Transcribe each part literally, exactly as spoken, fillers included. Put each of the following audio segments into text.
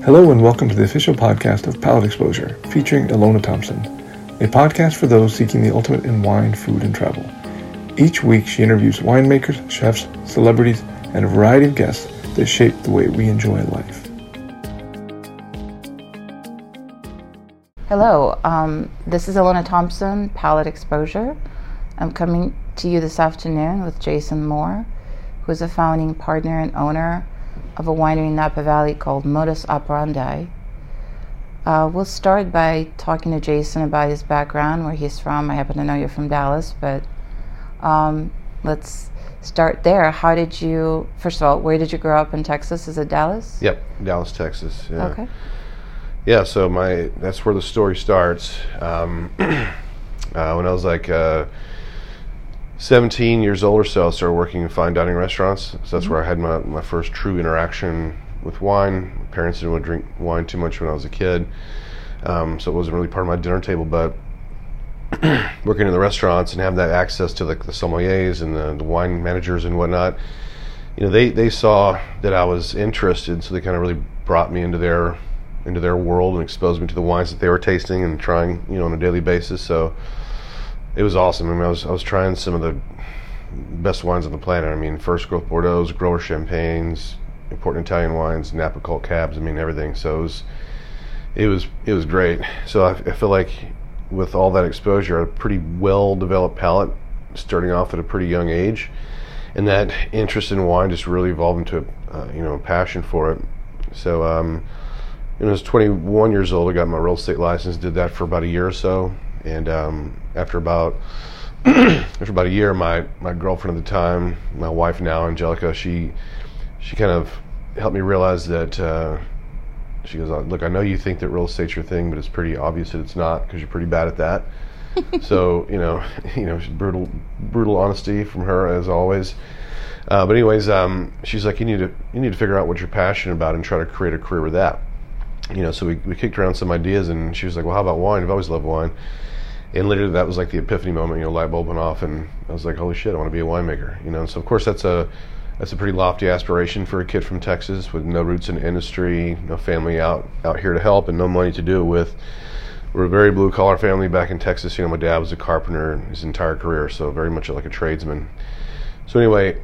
Hello and welcome to the official podcast of Palate Exposure, featuring Ilona Thompson, a podcast for those seeking the ultimate in wine, food, and travel. Each week she interviews winemakers, chefs, celebrities, and a variety of guests that shape the way we enjoy life. Hello, um, this is Ilona Thompson, Palate Exposure. I'm coming to you this afternoon with Jason Moore, who is a founding partner and owner of a winery in Napa Valley called Modus Operandi. Uh, we'll start by talking to Jason about his background, where he's from. I happen to know you're from Dallas, but um, let's start there. How did you, first of all, where did you grow up in Texas? Is it Dallas? Yep, Dallas, Texas. Yeah. Okay. Yeah, so my that's where the story starts. Um, uh, when I was like uh, seventeen years old or so, I started working in fine dining restaurants. So that's mm-hmm. where I had my, my first true interaction with wine. My parents didn't want to drink wine too much when I was a kid, um, so it wasn't really part of my dinner table. But working in the restaurants and having that access to like the sommeliers and the, the wine managers and whatnot, you know, they, they saw that I was interested, so they kind of really brought me into their into their world and exposed me to the wines that they were tasting and trying, you know, on a daily basis. So it was awesome. I mean, I was I was trying some of the best wines on the planet. I mean, first growth Bordeaux, grower champagnes, important Italian wines, Napa Cult Cabs. I mean, everything. So it was it was it was great. So I, I feel like with all that exposure, a pretty well developed palate, starting off at a pretty young age, and that interest in wine just really evolved into a, uh, you know, a passion for it. So um, when I was twenty-one years old, I got my real estate license. Did that for about a year or so. And um, after about after about a year, my, my girlfriend at the time, my wife now, Angelica, she she kind of helped me realize that uh, she goes, "Look, I know you think that real estate's your thing, but it's pretty obvious that it's not because you're pretty bad at that." So you know, you know, brutal brutal honesty from her as always. Uh, but anyways, um, she's like, "You need to you need to figure out what you're passionate about and try to create a career with that." You know, so we we kicked around some ideas, and she was like, "Well, how about wine? I've always loved wine." And literally that was like the epiphany moment, you know, light bulb went off, and I was like, holy shit, I want to be a winemaker, you know. And so of course that's a that's a pretty lofty aspiration for a kid from Texas with no roots in the industry, no family out out here to help, and no money to do it with. We're a very blue collar family back in Texas. You know, my dad was a carpenter his entire career, so very much like a tradesman. So anyway,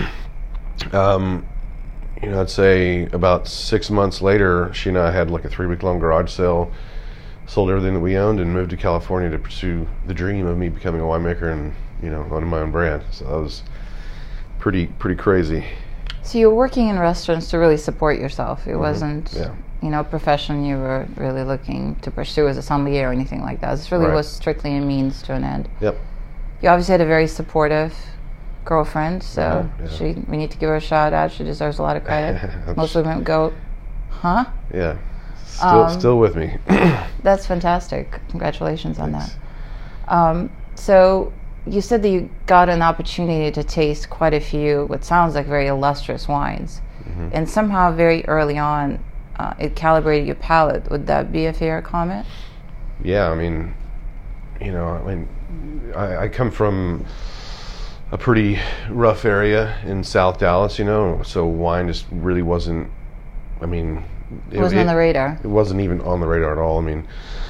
um, you know, I'd say about six months later, she and I had like a three week long garage sale, sold everything that we owned, and moved to California to pursue the dream of me becoming a winemaker and, you know, owning my own brand. So that was pretty pretty crazy. So you were working in restaurants to really support yourself. It mm-hmm. wasn't, yeah. you know, a profession you were really looking to pursue as a sommelier or anything like that. This really right. was strictly a means to an end. Yep. You obviously had a very supportive girlfriend, so yeah, yeah. she we need to give her a shout out. She deserves a lot of credit. Most women go, huh? Yeah. Still, um, still with me. That's fantastic. Congratulations on Thanks. that. Um, so you said that you got an opportunity to taste quite a few, what sounds like very illustrious wines, mm-hmm. and somehow very early on, uh, it calibrated your palate. Would that be a fair comment? Yeah, I mean, you know, I mean, I, I come from a pretty rough area in South Dallas, you know, so wine just really wasn't. I mean. It wasn't it, on the radar. It wasn't even on the radar at all. I mean,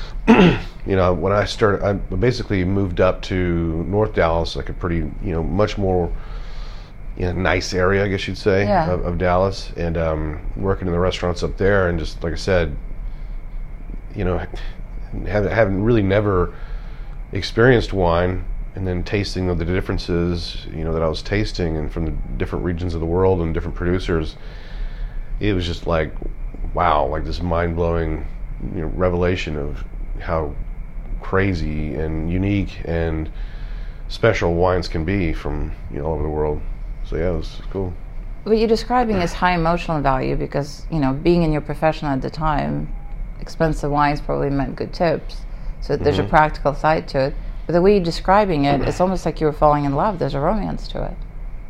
you know, when I started, I basically moved up to North Dallas, like a pretty, you know, much more, you know, nice area, I guess you'd say, yeah. of, of Dallas, and um, working in the restaurants up there, and just like I said, you know, haven't, haven't really never experienced wine, and then tasting of the differences, you know, that I was tasting, and from the different regions of the world and different producers, it was just like, wow, like this mind-blowing, you know, revelation of how crazy and unique and special wines can be from, you know, all over the world. So yeah, it was cool. What you're describing is high emotional value because, you know, being in your profession at the time, expensive wines probably meant good tips. So there's mm-hmm. a practical side to it. But the way you're describing it, it's almost like you were falling in love. There's a romance to it.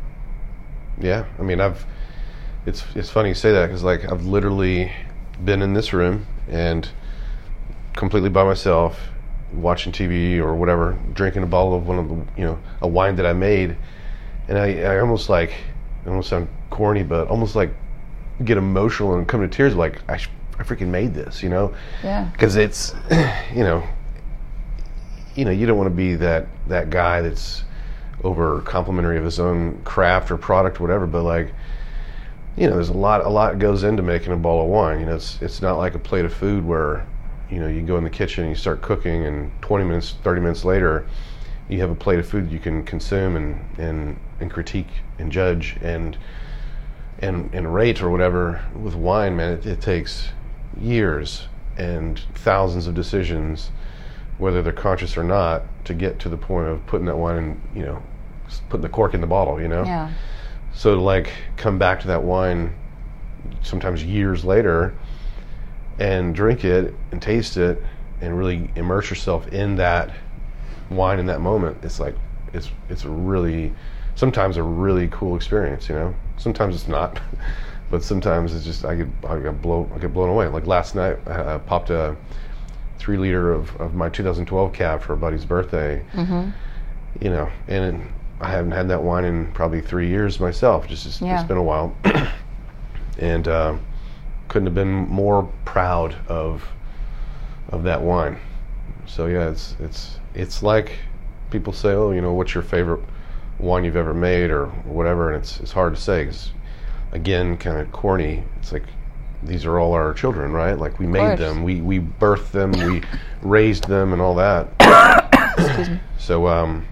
Yeah, I mean, I've It's it's funny you say that because like I've literally been in this room and completely by myself, watching T V or whatever, drinking a bottle of one of the, you know, a wine that I made, and I, I almost like, I almost sound corny, but almost like get emotional and come to tears. Like I I freaking made this, you know? Yeah. Because it's, you know, you know, you don't want to be that, that guy that's over complimentary of his own craft or product or whatever, but like, you know, there's a lot, a lot goes into making a bottle of wine. You know, it's, it's not like a plate of food where, you know, you go in the kitchen and you start cooking and twenty minutes, thirty minutes later, you have a plate of food you can consume and, and, and critique and judge and, and, and rate or whatever. With wine, man, it, it takes years and thousands of decisions, whether they're conscious or not, to get to the point of putting that wine in, you know, putting the cork in the bottle, you know? Yeah. So to like come back to that wine sometimes years later and drink it and taste it and really immerse yourself in that wine in that moment, it's like, it's it's a really, sometimes a really cool experience, you know? Sometimes it's not, but sometimes it's just, I get, I get, blow, I get blown away. Like last night, I, I popped a three liter of, of my two thousand twelve cab for a buddy's birthday, Mm-hmm. you know, and I haven't had that wine in probably three years myself. Just it's, Yeah. it's been a while, and uh, couldn't have been more proud of of that wine. So yeah, it's it's it's like people say, oh, you know, what's your favorite wine you've ever made or whatever, and it's it's hard to say because, again, kind of corny. It's like these are all our children, right? Like we made course. them, we we birthed them, we raised them, and all that. Excuse me. So, um,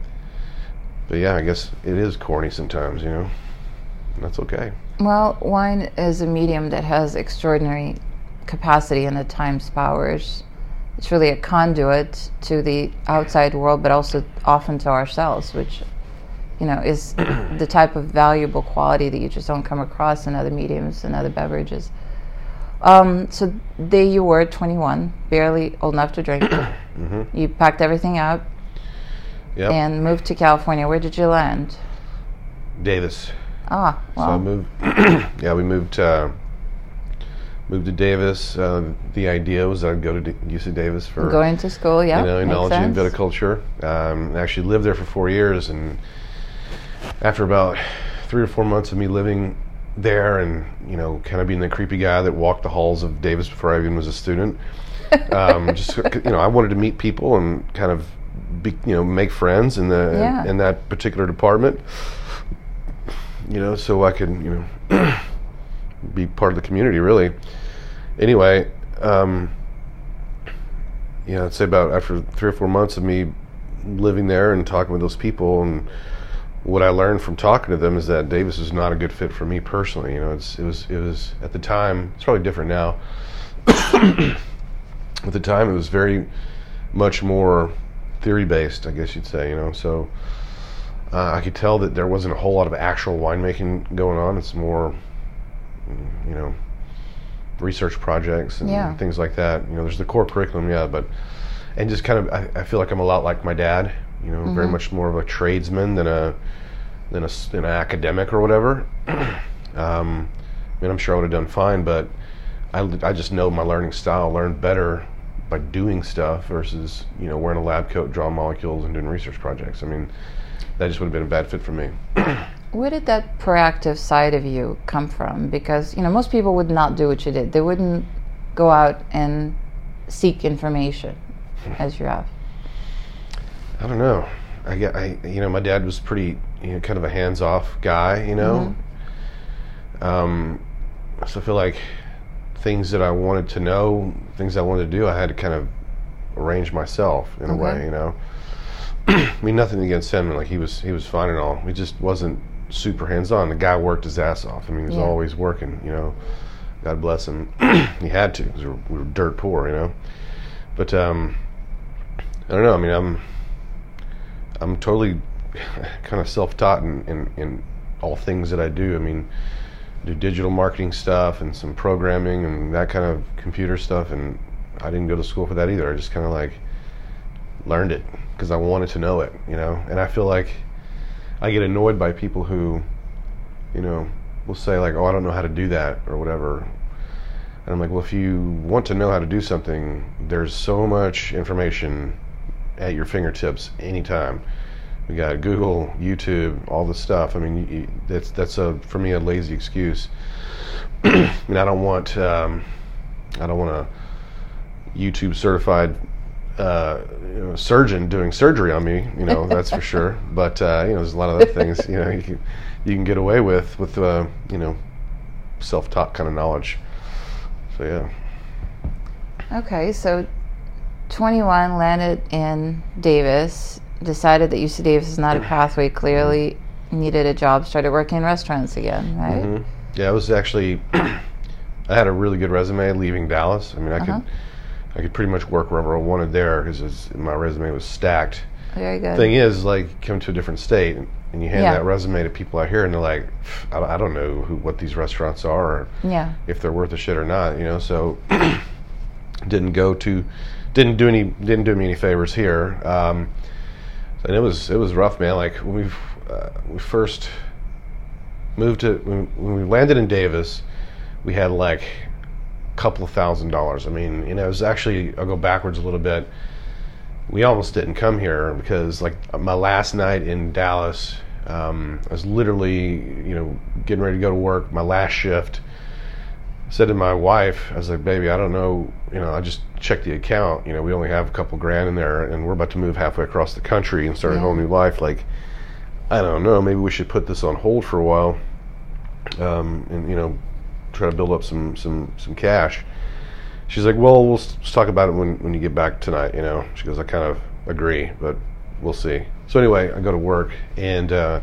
but yeah, I guess it is corny sometimes, you know. And that's okay. Well, wine is a medium that has extraordinary capacity and at times powers. It's really a conduit to the outside world, but also often to ourselves, which, you know, is the type of valuable quality that you just don't come across in other mediums and other beverages. Um, so there you were, twenty-one, barely old enough to drink. Mm-hmm. You packed everything up Yep. and moved to California. Where did you land? Davis. Ah, well, So I moved. Yeah, we moved. Uh, moved to Davis. Uh, the idea was that I'd go to D- U C Davis for going to school, yeah, you know, makes enology and sense. viticulture. Um, I actually lived there for four years, and after about three or four months of me living there, and you know, kind of being the creepy guy that walked the halls of Davis before I even was a student, um, just you know, I wanted to meet people and kind of be, you know, make friends in the Yeah. in that particular department. You know, so I could, you know, be part of the community, really. Anyway, um, yeah, I'd say about after three or four months of me living there and talking with those people, and what I learned from talking to them is that Davis is not a good fit for me personally. You know, it's, it was it was at the time. It's probably different now. At the time, it was very much more theory based, I guess you'd say. You know, so uh, I could tell that there wasn't a whole lot of actual winemaking going on. It's more, you know, research projects and Yeah. things like that. You know, there's the core curriculum, yeah, but and just kind of, I, I feel like I'm a lot like my dad. You know, very much more of a tradesman than a than a s- than an academic or whatever. um, I mean, I'm sure I would have done fine, but I, I just know my learning style. Learned better by doing stuff versus, you know, wearing a lab coat, drawing molecules, and doing research projects. I mean, that just would have been a bad fit for me. Where did that proactive side of you come from? Because, you know, most people would not do what you did. They wouldn't go out and seek information as you have. I don't know. I get, I, you know, my dad was pretty, you know, kind of a hands-off guy, you know. Um, so I feel like things that I wanted to know, things I wanted to do, I had to kind of arrange myself in a Okay. way, you know. I mean, nothing against him. Like he was, he was fine and all. He just wasn't super hands-on. The guy worked his ass off. I mean, he was Yeah. always working. You know, God bless him. He had to because we were, we were dirt poor, you know. But um, I don't know. I mean, I'm, I'm totally kind of self-taught in, in, in all things that I do. I mean, do digital marketing stuff and some programming and that kind of computer stuff, and I didn't go to school for that either. I just kind of like learned it because I wanted to know it, you know. And I feel like I get annoyed by people who, you know, will say like, "Oh, I don't know how to do that" or whatever. And I'm like, well, if you want to know how to do something, there's so much information at your fingertips anytime. We got Google, YouTube, all this stuff. I mean, you, that's that's a for me a lazy excuse. And I don't want um, I don't want a YouTube certified uh, you know, surgeon doing surgery on me, you know, that's for sure. But uh, you know, there's a lot of other things, you know, you can you can get away with with uh, you know, self-taught kind of knowledge. So yeah. Okay, so twenty-one, landed in Davis, decided that U C Davis is not a pathway, clearly needed a job, started working in restaurants again, right? Mm-hmm. Yeah, it was actually, I had a really good resume leaving Dallas. I mean, I Uh-huh. could I could pretty much work wherever I wanted there because my resume was stacked. Very good. Thing is, like, you come to a different state and, and you hand Yeah. that resume to people out here, and they're like, I, I don't know who, what these restaurants are, or Yeah. if they're worth a shit or not, you know. So didn't go to, didn't do any, didn't do me any favors here. Um, and it was it was rough, man. Like when we uh, we first moved to when, when we landed in Davis, we had like a couple of thousand dollars. I mean, you know, it was actually, I'll go backwards a little bit. We almost didn't come here because, like, my last night in Dallas, um, I was literally, you know, getting ready to go to work, my last shift. I said to my wife, I was like, baby, I don't know, you know, I just checked the account. You know, we only have a couple grand in there, and we're about to move halfway across the country and start Yeah. a whole new life. Like, I don't know, maybe we should put this on hold for a while, um, and, you know, try to build up some, some, some cash. She's like, well, we'll s- talk about it when, when you get back tonight, you know. She goes, I kind of agree, but we'll see. So anyway, I go to work, and uh,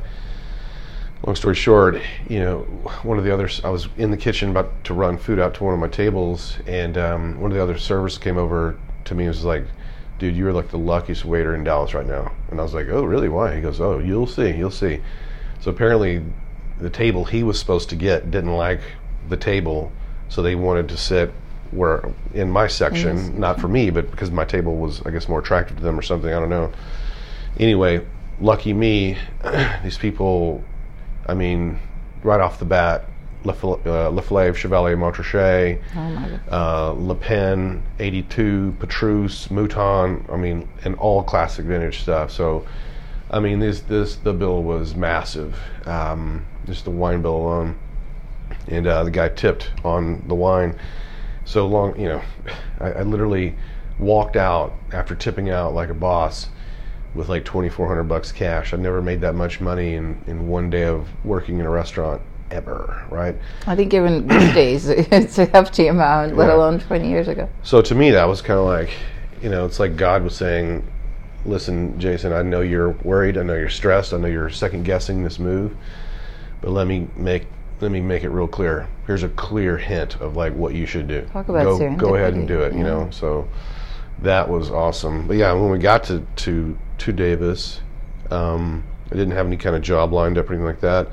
long story short, you know, one of the others, I was in the kitchen about to run food out to one of my tables, and um, one of the other servers came over to me and was like, dude, you're like the luckiest waiter in Dallas right now. And I was like, oh, really? Why? He goes, oh, you'll see, you'll see. So apparently the table he was supposed to get didn't like the table, so they wanted to sit where in my section, Yes. not for me, but because my table was, I guess, more attractive to them or something. I don't know. Anyway, lucky me, these people, I mean, right off the bat, Le, uh, Le Flave, Chevalier Montrachet, Oh my God. uh, Le Pen, eighty-two, Petrus, Mouton, I mean, and all classic vintage stuff. So, I mean, this, this the bill was massive, um, just the wine bill alone. And uh, the guy tipped on the wine. So long, you know, I, I literally walked out after tipping out like a boss with like twenty-four hundred bucks cash. I never made that much money in, in one day of working in a restaurant ever, right? I think even these days it's a hefty amount, let Yeah. alone twenty years ago. So to me, that was kind of like, you know, it's like God was saying, listen, Jason, I know you're worried. I know you're stressed. I know you're second guessing this move, but let me make let me make it real clear. Here's a clear hint of like what you should do. Talk about go, serendipity. go ahead and do it, you Yeah. know? So that was awesome. But yeah, when we got to, to, to Davis, um, I didn't have any kind of job lined up or anything like that.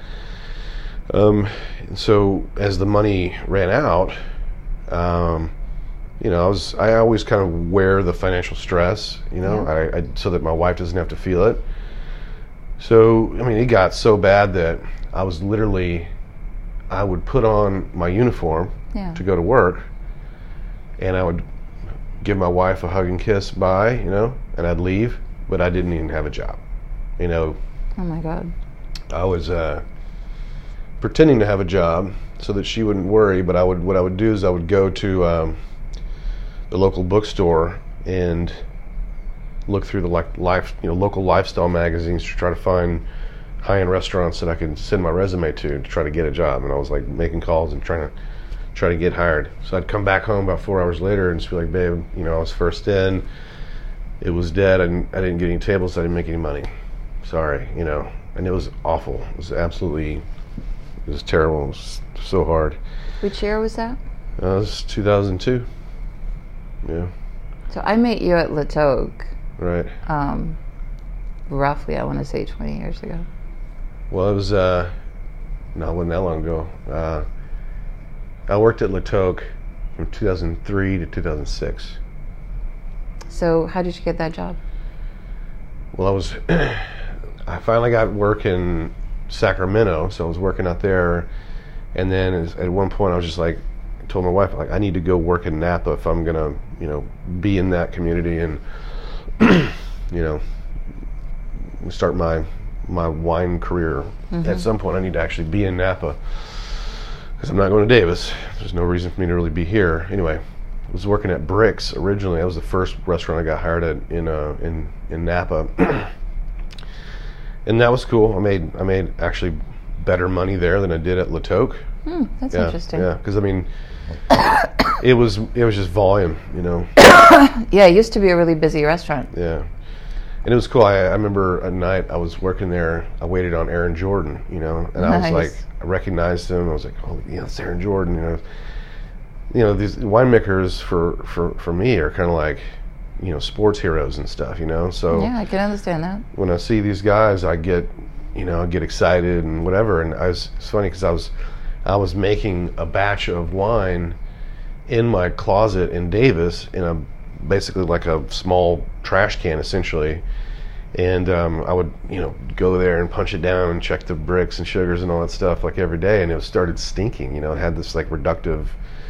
Um, and so as the money ran out, um, you know, I was, I always kind of wear the financial stress, you know, Yeah. I, I, so that my wife doesn't have to feel it. So, I mean, it got so bad that I was literally, I would put on my uniform Yeah. to go to work, and I would give my wife a hug and kiss bye, you know, and I'd leave, but I didn't even have a job. You know, Oh my God. I was uh, pretending to have a job so that she wouldn't worry, but I would, what I would do is I would go to um, the local bookstore and look through the like life, you know, local lifestyle magazines to try to find high-end restaurants that I could send my resume to to try to get a job. And I was like making calls and trying to try to get hired. So I'd come back home about four hours later and just be like, babe, you know, I was first in, it was dead, and I didn't get any tables, so I didn't make any money. Sorry, you know. And it was awful. It was absolutely, it was terrible. It was so hard. Which year was that? Uh, it was two thousand two. Yeah, So I met you at La Togue, right. um, roughly, I want to say twenty years ago. Well, it was, uh, no, it wasn't that long ago. Uh, I worked at La Toque from two thousand three to two thousand six. So how did you get that job? Well, I was, I finally got work in Sacramento, so I was working out there. And then as, at one point I was just like, I told my wife, like, I need to go work in Napa if I'm going to, you know, be in that community and, you know, start my my wine career. Mm-hmm. At some point I need to actually be in Napa because I'm not going to Davis. There's no reason for me to really be here. Anyway, was working at Bricks originally. That was the first restaurant I got hired at in uh, in in Napa, and that was cool. I made I made actually better money there than I did at La Toque. Hmm, that's yeah, interesting. Yeah, because I mean, it was it was just volume, you know. Yeah, it used to be a really busy restaurant. Yeah, and it was cool. I, I remember a night I was working there. I waited on Aaron Jordan, you know, and I was Nice. like, I recognized him. I was like, oh, yeah, it's Aaron Jordan, you know. You know, these winemakers for, for, for me are kind of like, you know, sports heroes and stuff, you know. So Yeah, I can understand that. when I see these guys, I get, you know, I get excited and whatever. And I was, it's funny because I was, I was making a batch of wine in my closet in Davis in a basically like a small trash can essentially. And um, I would, you know, go there and punch it down and check the bricks and sugars and all that stuff like every day. And it started stinking, you know, it had this like reductive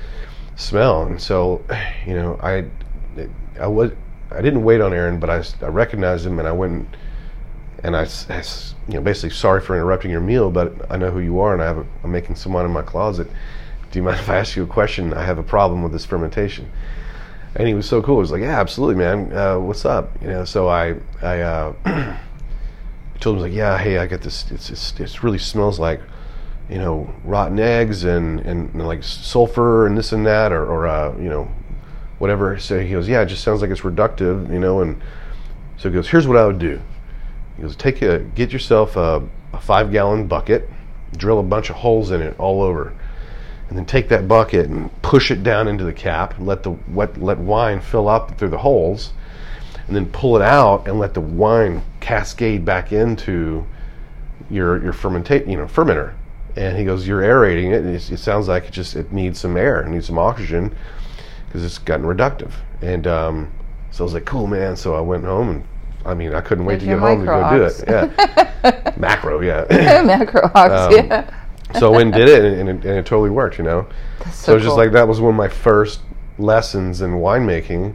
smell. And so, you know, I, I was, I didn't wait on Aaron, but I, I recognized him and I went and I, I, you know, basically, sorry for interrupting your meal, but I know who you are and I have a, I'm making some wine in my closet. Do you mind if I ask you a question? I have a problem with this fermentation. And he was so cool. He was like, yeah, absolutely, man. Uh, what's up? You know, so I, I uh, told him, like, yeah, hey, I got this, it's, it's, it really smells like, you know, rotten eggs and, and, and like sulfur and this and that, or, or uh, you know, whatever. So he goes, yeah, it just sounds like it's reductive, you know. And so he goes, here's what I would do. He goes, take a, get yourself a, a five gallon bucket, drill a bunch of holes in it all over, and then take that bucket and push it down into the cap, and let the wet, let wine fill up through the holes, and then pull it out and let the wine cascade back into your your fermentate, you know, fermenter. And he goes, you're aerating it, and it, it sounds like it just it needs some air, it needs some oxygen, because it's gotten reductive. And um, so I was like, cool, man. So I went home, and I mean, I couldn't wait There's to get home to go do it. Yeah, macro, yeah, Macro ox, Um, yeah. So I went and did it, and, and, it, and it totally worked, you know. That's So, so it's just cool. like that was one of my first lessons in winemaking,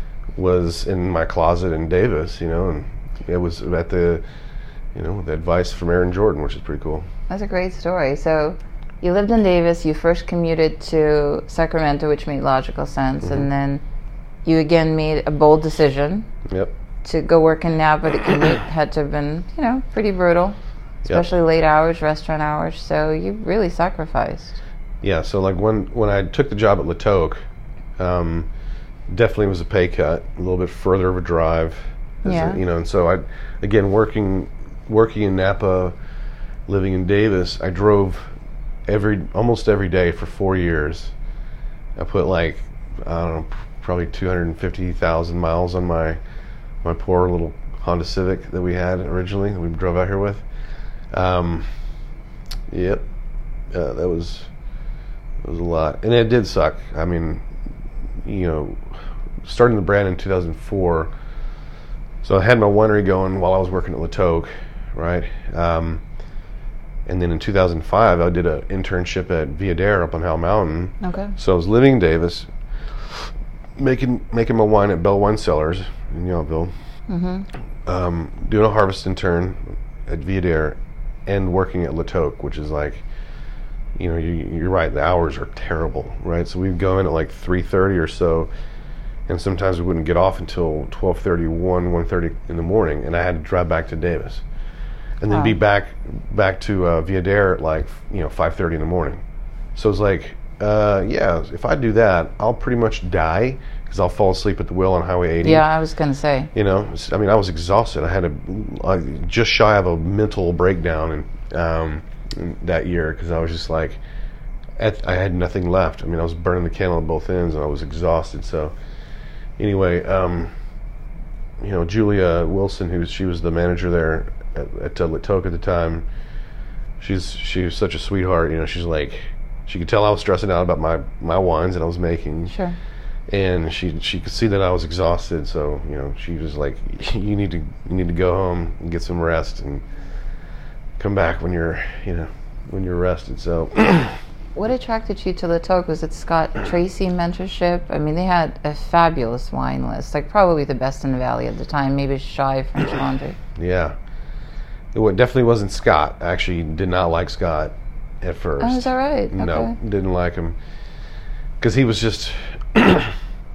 was in my closet in Davis, you know, and it was at the, you know, the advice from Aaron Jordan, which is pretty cool. That's a great story. So you lived in Davis, you first commuted to Sacramento, which made logical sense, Mm-hmm. and then you again made a bold decision Yep. to go work in Napa. The commute had to have been, you know, pretty brutal, especially late hours, restaurant hours, so you really sacrificed. Yeah, so like when when I took the job at La Toque, um, definitely was a pay cut, a little bit further of a drive, as Yeah. a- you know. And so I, again, working working in Napa, living in Davis, I drove every almost every day for four years. I put like I don't know, probably two hundred fifty thousand miles on my my poor little Honda Civic that we had originally that we drove out here with. Um, yep, uh, that was. It was a lot, and it did suck. I mean, you know, starting the brand in two thousand four, so I had my winery going while I was working at La Toque, right? Um, and then in two thousand five, I did an internship at Viadere up on Howell Mountain. Okay. So I was living in Davis, making making my wine at Bell Wine Cellars in Yountville, Mm-hmm. um, doing a harvest intern at Viadere, and working at La Toque, which is like, you know, you, you're right, the hours are terrible, right? So we'd go in at like three thirty or so, and sometimes we wouldn't get off until twelve thirty, one, one thirty in the morning, and I had to drive back to Davis. And then Wow. be back back to uh, Viadere at like, you know, five thirty in the morning. So it's like, uh, yeah, if I do that, I'll pretty much die, because I'll fall asleep at the wheel on Highway eighty. Yeah, I was going to say. You know, it's- I mean, I was exhausted. I had a, I, just shy of a mental breakdown in, um, in that year, because I was just like, at, I had nothing left. I mean, I was burning the candle at both ends, and I was exhausted. So, anyway, um, you know, Julia Wilson, who she was the manager there at, at uh, La Toque at the time, she's she was such a sweetheart. You know, she's like, she could tell I was stressing out about my my wines that I was making. Sure. And she she could see that I was exhausted, so you know she was like, "You need to you need to go home and get some rest and come back when you're you know when you're rested." So What attracted you to La Toque? Was it Scott Tracy mentorship? I mean, they had a fabulous wine list, like probably the best in the valley at the time, maybe shy of French Laundry. yeah, it wa- definitely wasn't Scott. I actually did not like Scott at first. Oh, is that right? No, Okay. didn't like him because he was just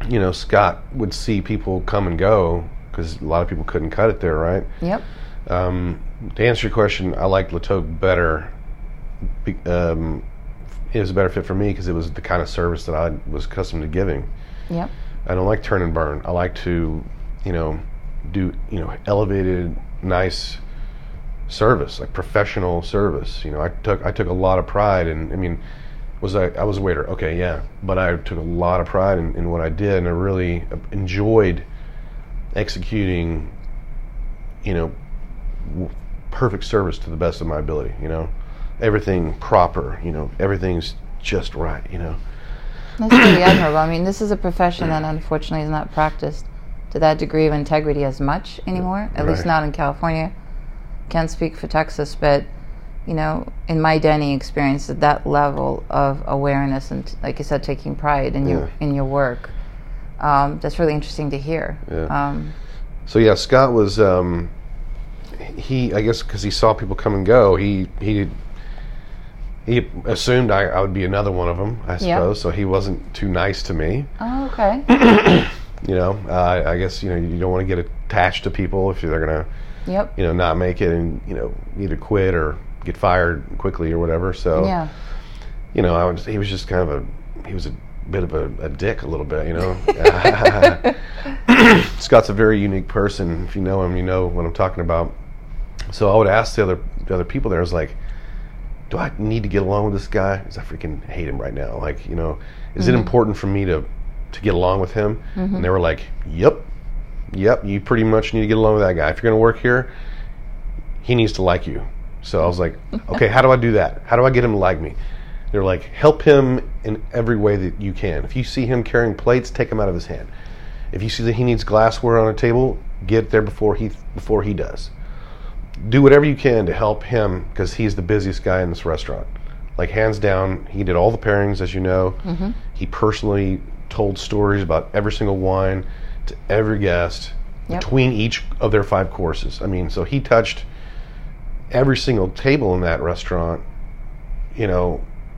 you know, Scott would see people come and go because a lot of people couldn't cut it there, right? Yep. Um, to answer your question, I liked Le Toque better. Um, it was a better fit for me because it was the kind of service that I was accustomed to giving. Yep. I don't like turn and burn. I like to, you know, do, you know, elevated, nice service, like professional service. You know, I took I took a lot of pride in, I mean, was I, I was a waiter, okay, yeah, but I took a lot of pride in, in what I did, and I really enjoyed executing, you know, w- perfect service to the best of my ability, you know, everything proper, you know, everything's just right, you know. That's really admirable. I mean, this is a profession that unfortunately is not practiced to that degree of integrity as much anymore, at Right. least not in California. Can't speak for Texas, but, you know, in my dining experience, at that level of awareness and, like you said, taking pride in Yeah. your in your work, um, that's really interesting to hear. Yeah. Um, So yeah, Scott was, um, he, I guess because he saw people come and go, he he he assumed I, I would be another one of them, I suppose, Yeah. so he wasn't too nice to me. oh, okay. You know, uh, I guess, you know, you don't want to get attached to people if they're going to, Yep. you know, not make it and, you know, either quit or get fired quickly or whatever. So, Yeah. you know, I was, he was just kind of a, he was a bit of a, a dick a little bit, you know. Scott's a very unique person. If you know him, you know what I'm talking about. So I would ask the other the other people there, I was like, do I need to get along with this guy? Because I freaking hate him right now. Like, you know, is Mm-hmm. it important for me to, to get along with him? Mm-hmm. And they were like, yep, yep, you pretty much need to get along with that guy. If you're going to work here, he needs to like you. So I was like, okay, how do I do that? How do I get him to like me? They're like, help him in every way that you can. If you see him carrying plates, take them out of his hand. If you see that he needs glassware on a table, get there before he before he does. Do whatever you can to help him because he's the busiest guy in this restaurant. Like, hands down, he did all the pairings, as you know. Mm-hmm. He personally told stories about every single wine to every guest Yep. between each of their five courses. I mean, so he touched every single table in that restaurant, you know,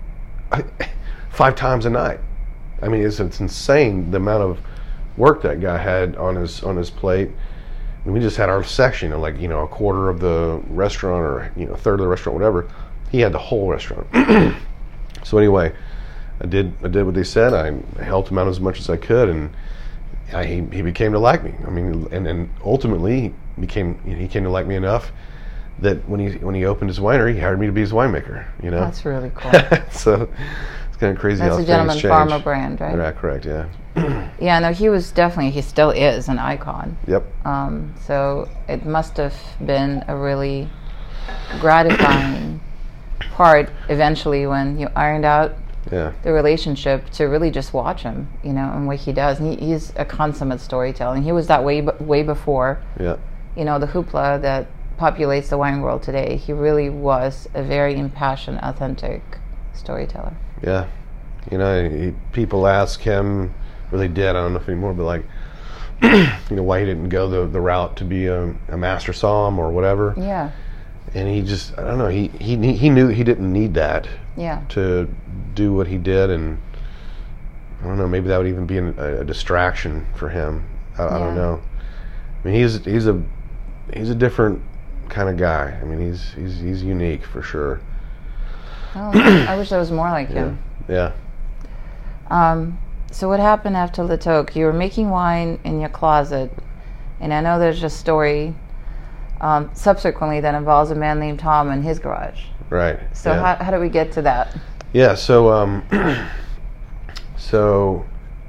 five times a night. I mean, it's, it's insane the amount of work that guy had on his on his plate. And we just had our section of, like, you know, a quarter of the restaurant or, you know, a third of the restaurant, whatever. He had the whole restaurant. So anyway, I did I did what they said. I helped him out as much as I could, and I, he he became to like me. I mean, and, and ultimately he became he came to like me enough that when he when he opened his winery, he hired me to be his winemaker. You know, That's really cool. so it's kind of crazy That's how a things Gentleman change. Farmer brand, right? Yeah, correct. Yeah. Yeah, no, he was definitely, he still is an icon. Yep. Um, so it must have been a really gratifying part eventually when you ironed out Yeah. the relationship to really just watch him, you know, and what he does. And he, he's a consummate storyteller. And he was that way, b- way before, Yeah. you know, the hoopla that populates the wine world today. He really was a very impassioned, authentic storyteller. Yeah. You know, he, people ask him, or they did, I don't know if anymore, but like, you know, why he didn't go the, the route to be a, a master somm or whatever. Yeah, And he just, I don't know, he, he, he knew he didn't need that yeah. to do what he did. And I don't know, maybe that would even be an, a, a distraction for him. I, I don't Yeah. know. I mean, he's, he's a, he's a different kind of guy. I mean, he's, he's, he's unique for sure. Oh, I wish I was more like Yeah. him. Yeah. Um, so what happened after Le Toque? You were making wine in your closet, and I know there's a story um, subsequently that involves a man named Tom in his garage. Right. So yeah. how, how did we get to that? Yeah, so um, so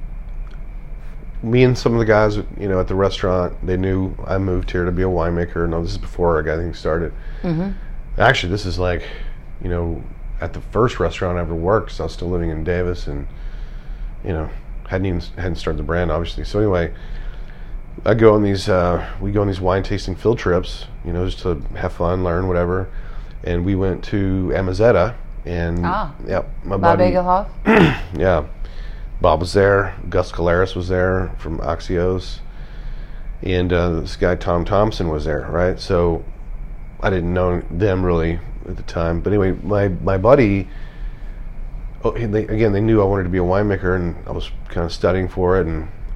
me and some of the guys, you know, at the restaurant, they knew I moved here to be a winemaker. No, this is before I got anything started. Mm-hmm. Actually, this is like, you know, at the first restaurant I ever worked, so I was still living in Davis, and you know, hadn't even hadn't started the brand, obviously. So anyway, I go on these, uh, we go on these wine tasting field trips, you know, just to have fun, learn, whatever. And we went to Amazetta, and Ah. yeah, my Bob buddy, Egelhoff? yeah, Bob was there. Gus Caleras was there from Axios, and uh, this guy Tom Thompson was there, right? So I didn't know them really at the time, but anyway, my my buddy. Oh, they, again, they knew I wanted to be a winemaker, and I was kind of studying for it, and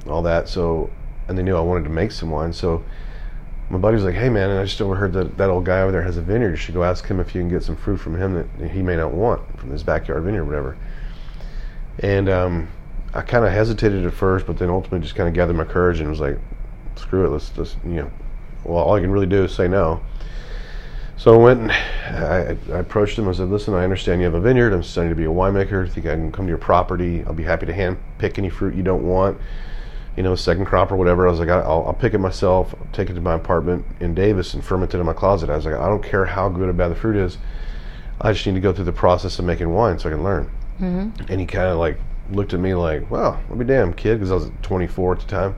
all that. So, and they knew I wanted to make some wine. So my buddy was like, hey man, and I just overheard that that old guy over there has a vineyard. You should go ask him if you can get some fruit from him that he may not want from his backyard vineyard or whatever. And um, I kind of hesitated at first, but then ultimately just kind of gathered my courage and was like, screw it, let's just, you know, well, all I can really do is say no. So I went and I, I approached him. I said, listen, I understand you have a vineyard. I'm studying to be a winemaker. I think I can come to your property. I'll be happy to hand pick any fruit you don't want, you know, second crop or whatever. I was like, I'll, I'll pick it myself, I'll take it to my apartment in Davis and ferment it in my closet. I was like, I don't care how good or bad the fruit is. I just need to go through the process of making wine so I can learn. Mm-hmm. And he kind of like looked at me like, well, I'll be damned, kid, because I was twenty-four at the time.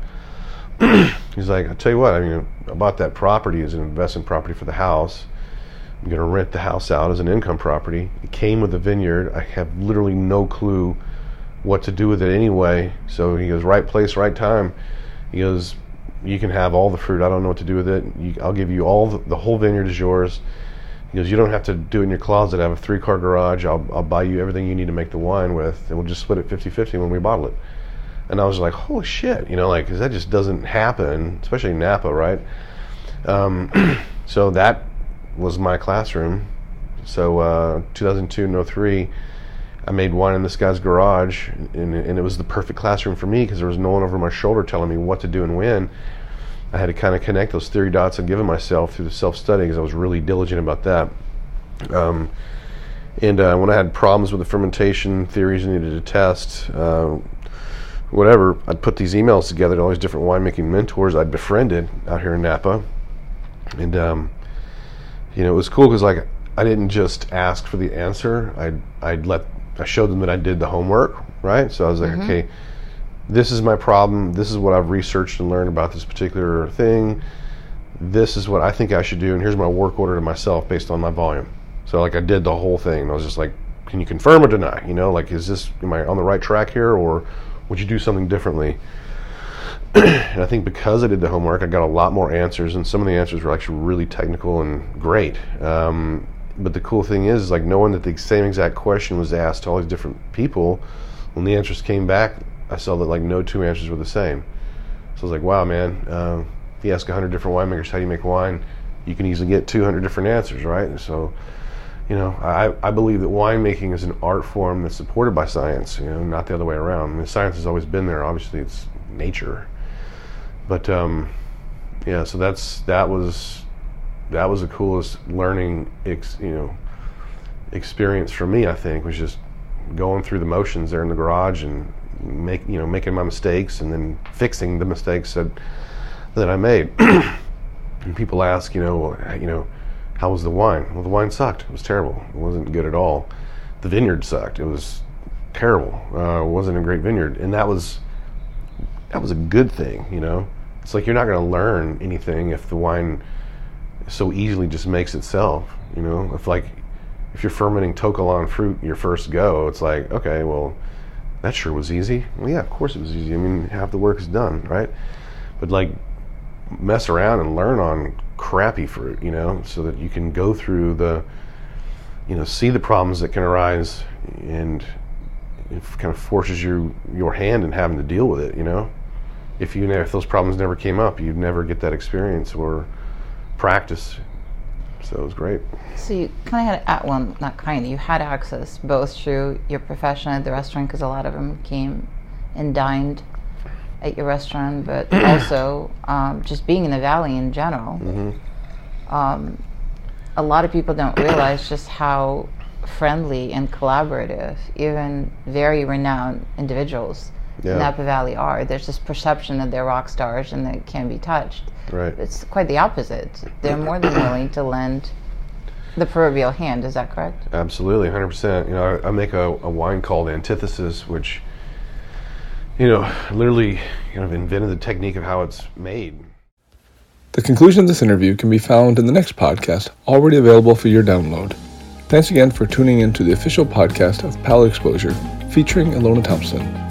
He's like, I'll tell you what, I mean, I bought that property as an investment property for the house. I'm going to rent the house out as an income property. It came with a vineyard. I have literally no clue what to do with it anyway. So he goes, right place, right time. He goes, you can have all the fruit. I don't know what to do with it. You, I'll give you all, the, the whole vineyard is yours. He goes, you don't have to do it in your closet. I have a three-car garage. I'll, I'll buy you everything you need to make the wine with, and we'll just split it fifty-fifty when we bottle it. And I was like, holy shit, you know, like, 'cause that just doesn't happen, especially in Napa, right? Um, so that was my classroom. So uh, two thousand two and oh three, I made wine in this guy's garage, and, and it was the perfect classroom for me because there was no one over my shoulder telling me what to do and when. I had to kind of connect those theory dots I'd given myself through the self-study because I was really diligent about that. Um, and uh, when I had problems with the fermentation theories I needed to test, uh, whatever, I'd put these emails together to all these different winemaking mentors I'd befriended out here in Napa. And, um, you know, it was cool because, like, I didn't just ask for the answer. I'd, I'd let, I showed them that I did the homework, right? So I was like, mm-hmm. okay, this is my problem. This is what I've researched and learned about this particular thing. This is what I think I should do, and here's my work order to myself based on my volume. So, like, I did the whole thing. I was just like, can you confirm or deny? You know, like, is this, am I on the right track here, or would you do something differently? And I think because I did the homework, I got a lot more answers, and some of the answers were actually really technical and great. Um, but the cool thing is, like, knowing that the same exact question was asked to all these different people, when the answers came back, I saw that, like, no two answers were the same. So I was like, wow, man, uh, if you ask one hundred different winemakers how do you make wine, you can easily get two hundred different answers, right? And so, you know, I, I believe that winemaking is an art form that's supported by science, you know, not the other way around. I mean, science has always been there. Obviously, it's nature. But, um, yeah, so that's, that was, that was the coolest learning, ex, you know, experience for me, I think, was just going through the motions there in the garage and make, you know, making my mistakes and then fixing the mistakes that, that I made. And people ask, you know, you know, how was the wine? Well, the wine sucked. It was terrible. It wasn't good at all. The vineyard sucked. It was terrible. Uh, it wasn't a great vineyard. And that was, that was a good thing, you know. It's like you're not going to learn anything if the wine so easily just makes itself, you know. If, like, if you're fermenting To Kalon fruit your first go, it's like, okay, well, that sure was easy. Well, yeah, of course it was easy. I mean, half the work is done, right? But, like, mess around and learn on crappy fruit, you know, so that you can go through the, you know, see the problems that can arise, and it kind of forces you your hand in having to deal with it, you know. If you if those problems never came up, you'd never get that experience or practice. So it was great. So you kind of had, well, not kind of, you had access both through your profession at the restaurant, because a lot of them came and dined at your restaurant, but also um, just being in the Valley in general. Mm-hmm. Um, a lot of people don't realize just how friendly and collaborative even very renowned individuals yeah. in Napa Valley are. There's this perception that they're rock stars and that can't be touched. Right. It's quite the opposite. They're more than willing to lend the proverbial hand. Is that correct? Absolutely, one hundred percent. You know, I, I make a, a wine called Antithesis, which, you know, literally kind of invented the technique of how it's made. The conclusion of this interview can be found in the next podcast, already available for your download. Thanks again for tuning in to the official podcast of Palate Exposure, featuring Ilona Thompson.